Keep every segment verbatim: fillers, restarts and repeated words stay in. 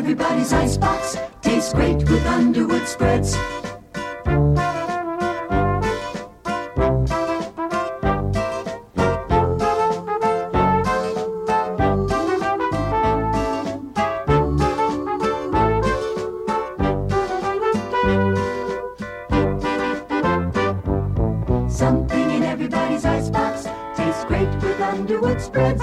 everybody's icebox. Tastes great with Underwood spreads. Something in everybody's icebox tastes great with Underwood spreads.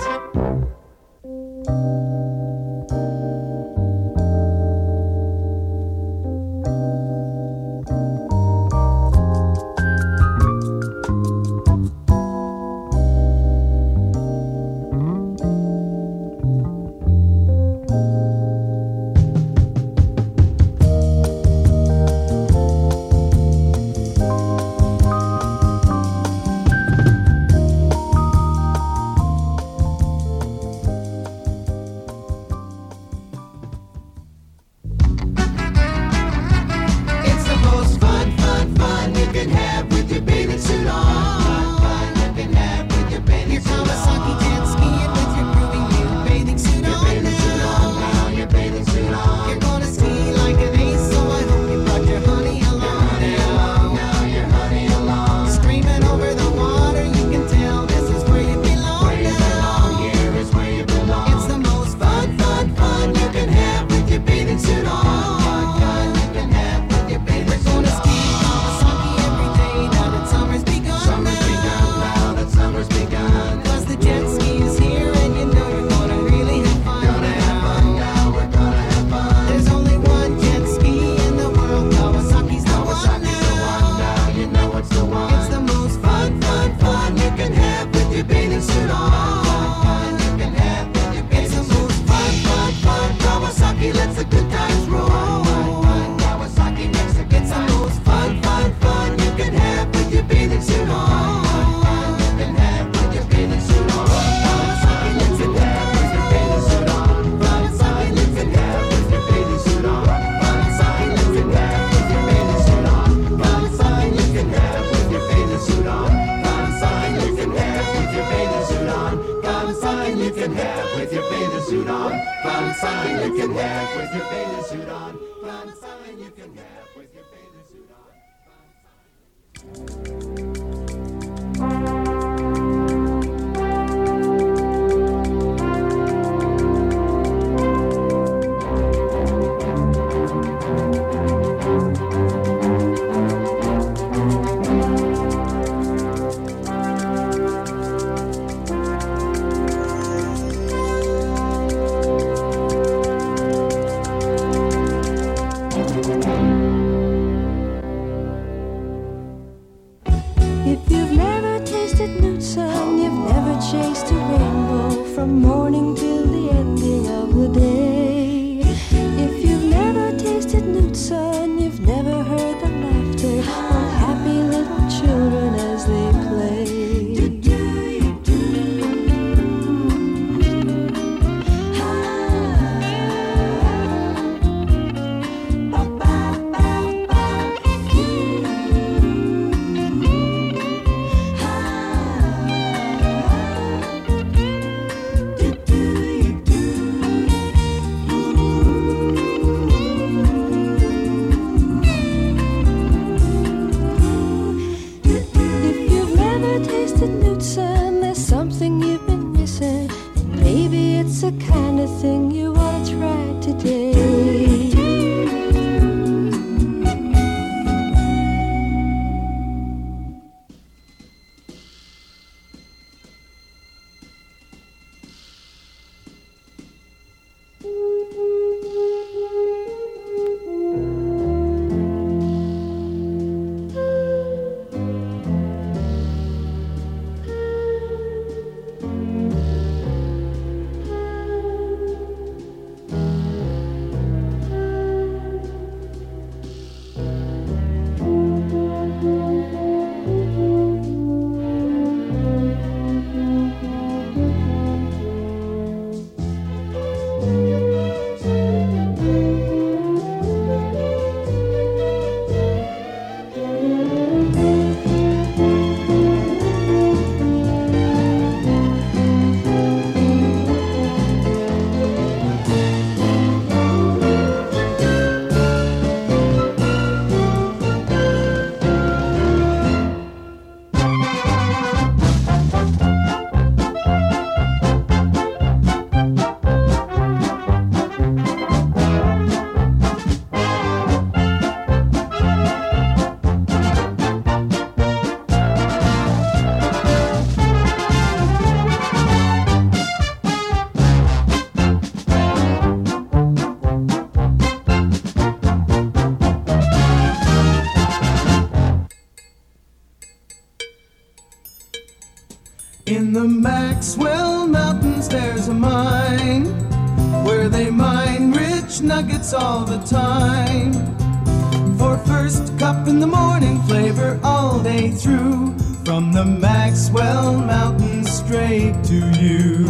mine, where they mine rich nuggets all the time. For first cup in the morning, flavor all day through, from the Maxwell Mountains straight to you.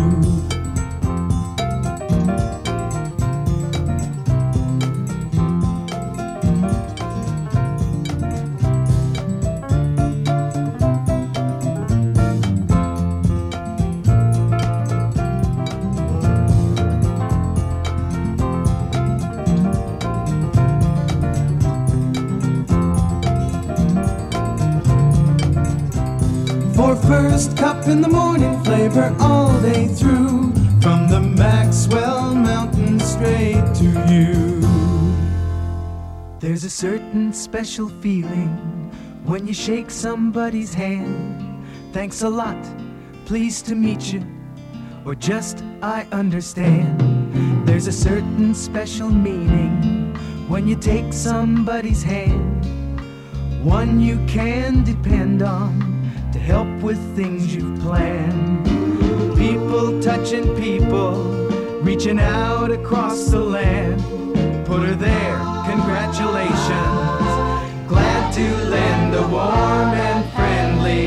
First cup in the morning, flavor all day through, from the Maxwell Mountains straight to you. There's a certain special feeling when you shake somebody's hand. Thanks a lot, pleased to meet you, or just I understand. There's a certain special meaning when you take somebody's hand, one you can depend on to help with things you've planned. People touching people, reaching out across the land. Put her there, congratulations. Glad to lend a warm and friendly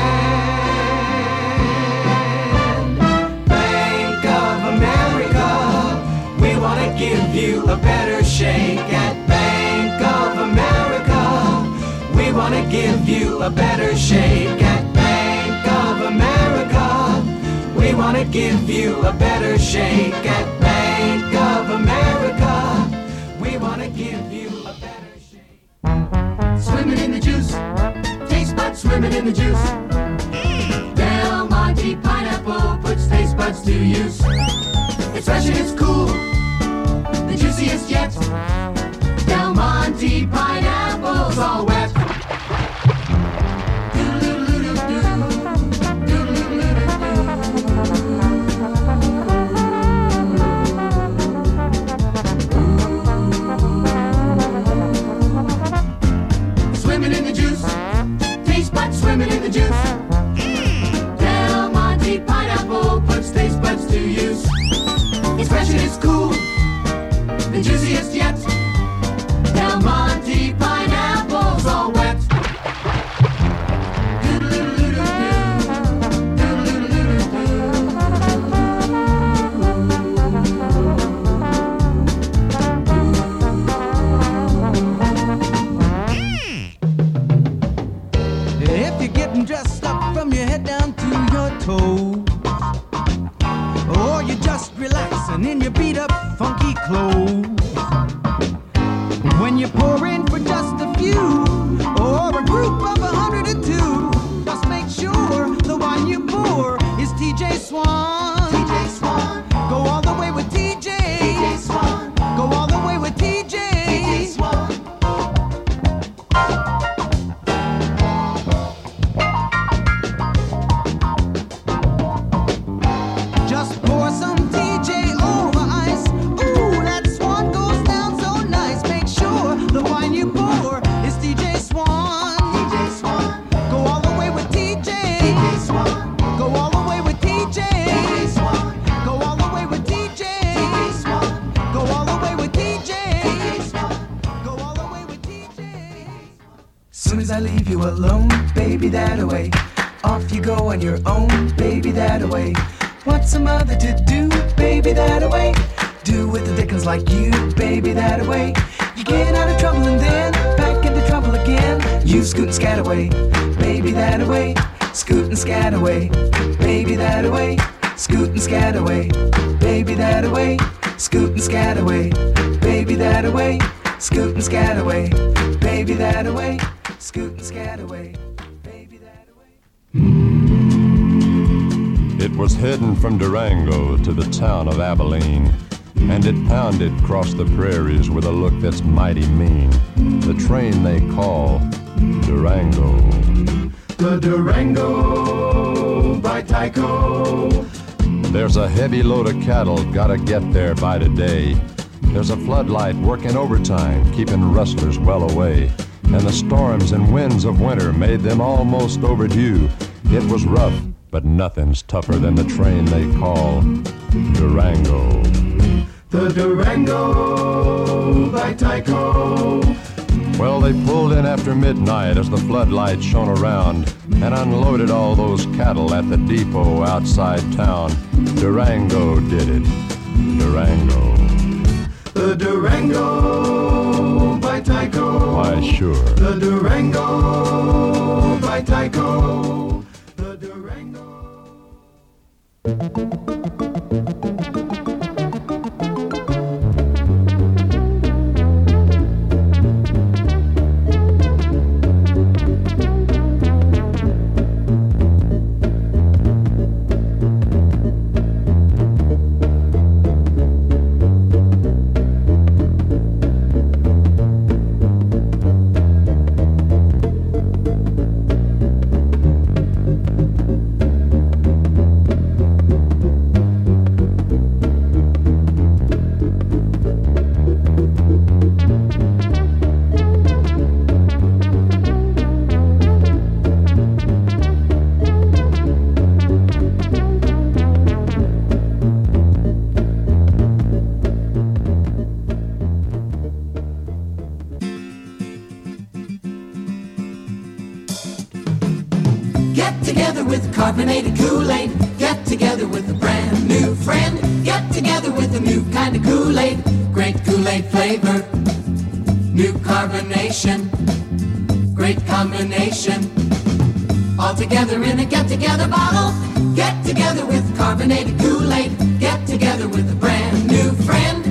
hand. Bank of America, we want to give you a better shake. At Bank of America, we want to give you a better shake. At Bank of America, we want to give you a better shake. At Bank of America, we want to give you a better shake. Swimming in the juice, taste buds swimming in the juice. Del Monte pineapple puts taste buds to use. It's fresh and it's cool, the juiciest yet. Del Monte pineapple's all wet. Swimming in the juice. Del Monte pineapple puts taste buds to use. It's fresh and it's cool, the juiciest yet. Del Monte pineapple's all wet. Dressed up from your head down to your toes, or you're just relaxing in your beat up funky clothes. When you pour in for just a few, or a group of a hundred and two, just make sure the wine you pour is T J Swan. T J Swan. Go all the way with T J. T J Swan. Go all the way with T J. T J Swan. I leave you alone, baby, that away. Off you go on your own, baby, that away. What's a mother to do, baby, that away? Do with the dickens like you, baby, that away. You get out of trouble and then back into trouble again. You scoot and scat away, baby, that away. Scoot and scat away, baby, that away. Scoot and scat away, baby, that away. Scoot and scat away, baby, that away. Scoot and scat away, baby, that away. Scoot and scat away, baby, that away. It was heading from Durango to the town of Abilene, and it pounded across the prairies with a look that's mighty mean. The train they call Durango. The Durango by Tyco. There's a heavy load of cattle gotta get there by today. There's a floodlight working overtime, keeping rustlers well away. And the storms and winds of winter made them almost overdue. It was rough, but nothing's tougher than the train they call Durango. The Durango by Tyco. Well, they pulled in after midnight as the floodlights shone around and unloaded all those cattle at the depot outside town. Durango did it. Durango. The Durango by Tyco. Why, sure. The Durango by Tyco. The Durango. Carbonated Kool-Aid, get together with a brand new friend. Get together with a new kind of Kool-Aid, great Kool-Aid flavor, new carbonation, great combination. All together in a get-together bottle. Get together with carbonated Kool-Aid, get together with a brand new friend.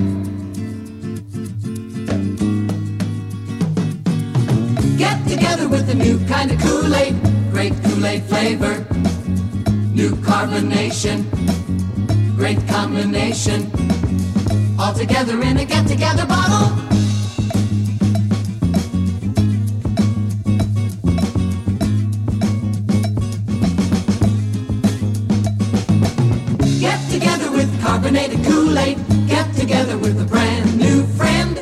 Get together with a new kind of Kool-Aid, great Kool-Aid flavor, new carbonation, great combination. All together in a get-together bottle. Get together with carbonated Kool-Aid, get together with a brand new friend.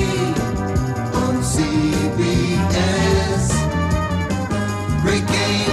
Great game.